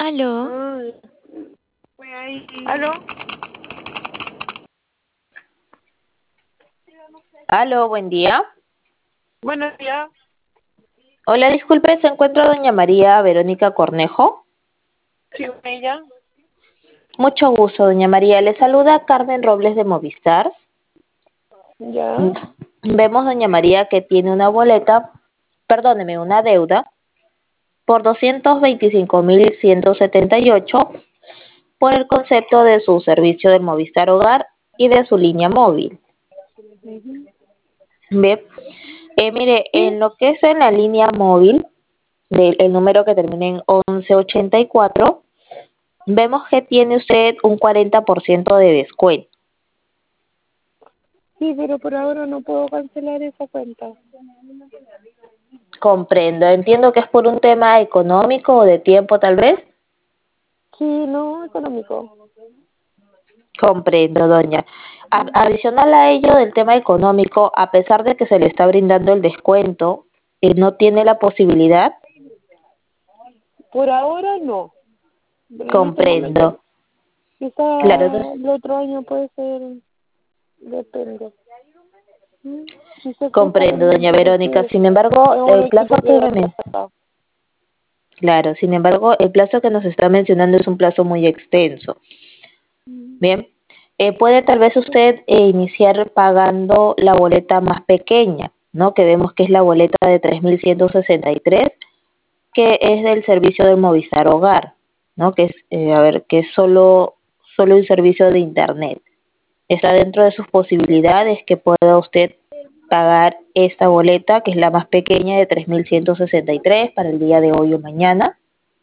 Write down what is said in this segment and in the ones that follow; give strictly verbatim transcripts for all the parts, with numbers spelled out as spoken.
Aló. Ay, fue ahí. ¿Aló? Aló, buen día. Buenos días. Hola, disculpe, ¿se encuentra doña María Verónica Cornejo? Sí, ella. Mucho gusto, doña María. Le saluda Carmen Robles de Movistar. Ya. Mm, Vemos, doña María, que tiene una boleta, perdóneme, una deuda por doscientos veinticinco mil ciento setenta y ocho por el concepto de su servicio del Movistar Hogar y de su línea móvil. Ujú. Bien, eh, mire, Sí, en lo que es en la línea móvil, del el número que termina en once ochenta y cuatro, vemos que tiene usted un cuarenta por ciento de descuento. sí, pero por ahora no puedo cancelar esa cuenta. Comprendo. Entiendo que es por un tema económico o de tiempo, tal vez. Sí, no, económico. Comprendo, doña. A- adicional a ello del tema económico, a pesar de que se le está brindando el descuento, eh, no tiene la posibilidad. Por ahora no, pero en este momento no. Comprendo. Claro, entonces, Quizá el otro año puede ser, depende. ¿Mm? Si se escucha comprendo, doña realmente Verónica. porque Sin es embargo, un el plazo equipo que que da me men- plata. claro, sin embargo, el plazo que nos está mencionando es un plazo muy extenso. Mm. Bien, eh, puede tal vez usted eh, iniciar pagando la boleta más pequeña, ¿no? Que vemos que es la boleta de tres mil ciento sesenta y tres, que es del servicio del Movistar Hogar, ¿no? Que es, eh, a ver, que es solo, solo un servicio de Internet. Está dentro de sus posibilidades que pueda usted pagar esta boleta, que es la más pequeña de tres mil ciento sesenta y tres para el día de hoy o mañana.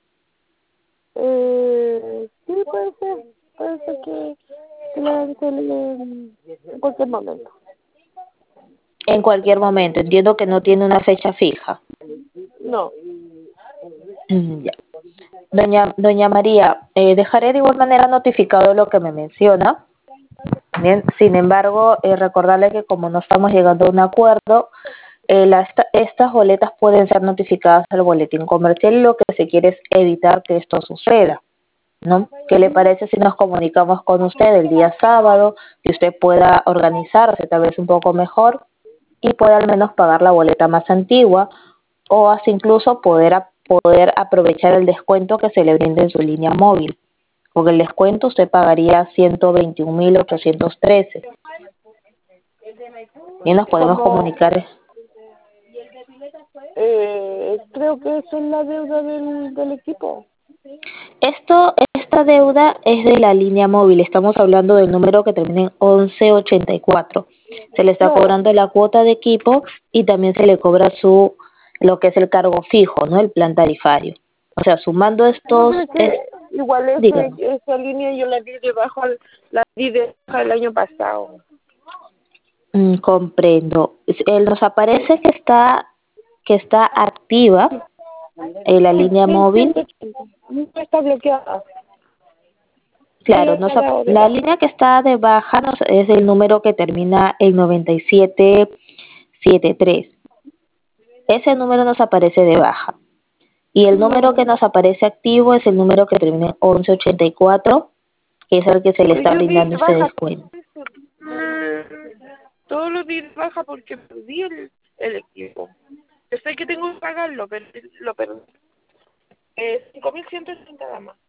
Eh, sí, puede ser. Puede ser que, que la cancele en en cualquier momento. En cualquier momento. Entiendo que no tiene una fecha fija. No. Mm, ya. Doña, doña María, eh, dejaré de igual manera notificado lo que me menciona. Bien, sin embargo, eh, recordarle que como no estamos llegando a un acuerdo, eh, la- esta- estas boletas pueden ser notificadas al boletín comercial y lo que se quiere es evitar que esto suceda, ¿no? ¿Qué le parece si nos comunicamos con usted el día sábado, que usted pueda organizarse tal vez un poco mejor y pueda al menos pagar la boleta más antigua o hasta incluso poder, a- poder aprovechar el descuento que se le brinde en su línea móvil? Con el descuento usted pagaría ciento veintiún mil ochocientos trece y nos podemos Como, comunicar. eh, creo que eso es la deuda del, del equipo. Esto, esta deuda es de la línea móvil, estamos hablando del número que termina en once ochenta y cuatro. Se le está Claro. cobrando la cuota de equipo y también se le cobra su, lo que es el cargo fijo, ¿no? El plan tarifario. O sea, sumando No, estos, pero es es, que igual ese, dígame. esa línea yo la di debajo, al- la di de baja el año pasado. Mm, comprendo. Es- eh, nos aparece que está, que está activa eh, la Sí, línea mil móvil. ciento ochenta. No está bloqueada. Estoy Claro, a nos, ap- la la hora. línea que está de baja nos, es el número que termina en noventa y siete setenta y tres. Ese número nos aparece de baja. Y el número que No, nos aparece activo es el número que termina en once ochenta y cuatro, que es el que se le pero está yo di brindando de ese baja descuento. eso. Mm, todo lo di de baja porque perdí el, el equipo. Yo sé que tengo que pagarlo, pero lo perdí. Eh, cinco mil ciento sesenta nada más.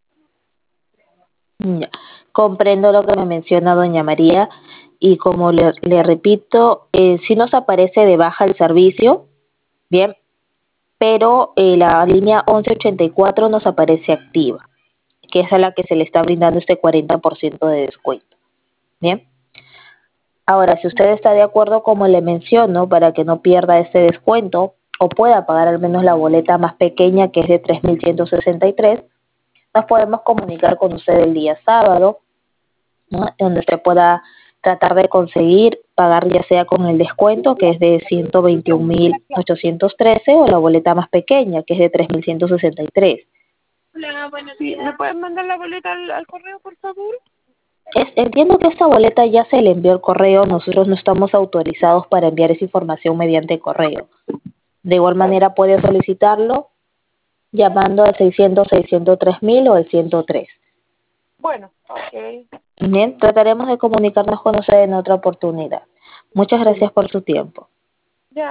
Ya. Comprendo lo que me menciona doña María y como le, le repito, eh, sí nos aparece de baja el servicio, bien, pero eh, la línea once ochenta y cuatro nos aparece activa, que es a la que se le está brindando este cuarenta por ciento de descuento. Bien. Ahora, si usted está de acuerdo, como le menciono, para que no pierda este descuento o pueda pagar al menos la boleta más pequeña, que es de tres mil ciento sesenta y tres, nos podemos comunicar con usted el día sábado, ¿no? Donde usted pueda tratar de conseguir pagar ya sea con el descuento, que es de ciento veintiún mil ochocientos trece, o la boleta más pequeña, que es de tres mil ciento sesenta y tres. Hola, buenos días. Sí, ¿me pueden mandar la boleta al, al correo, por favor? Es, entiendo que esta boleta ya se le envió el correo, nosotros no estamos autorizados para enviar esa información mediante correo. De igual manera puede solicitarlo llamando al seiscientos, seiscientos tres mil o el ciento tres. Bueno, ok. Bien, trataremos de comunicarnos con usted en otra oportunidad. Muchas Sí. gracias por su tiempo.